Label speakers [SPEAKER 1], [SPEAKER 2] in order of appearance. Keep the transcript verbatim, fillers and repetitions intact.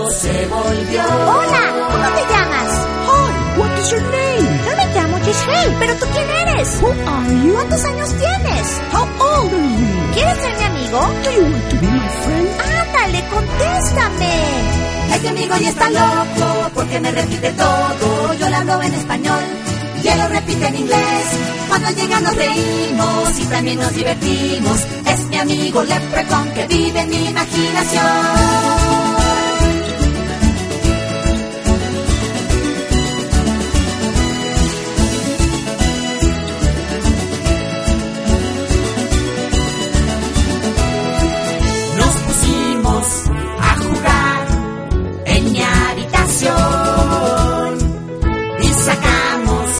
[SPEAKER 1] loco se volvió.
[SPEAKER 2] Hola, ¿cómo te llamas?
[SPEAKER 3] Hi, what is your name?
[SPEAKER 2] Yo me llamo Giselle, ¿pero tú quién eres?
[SPEAKER 3] Who are you?
[SPEAKER 2] ¿Cuántos años tienes?
[SPEAKER 3] How old are you?
[SPEAKER 2] ¿Quieres ser mi amigo?
[SPEAKER 3] Do you want to be my friend?
[SPEAKER 2] Ándale, contéstame.
[SPEAKER 1] Este amigo ya está loco porque me repite todo. Yo le hablo en español y él lo repite en inglés. Cuando llega nos reímos y también nos divertimos. Es mi amigo Leprechaun que vive en mi imaginación.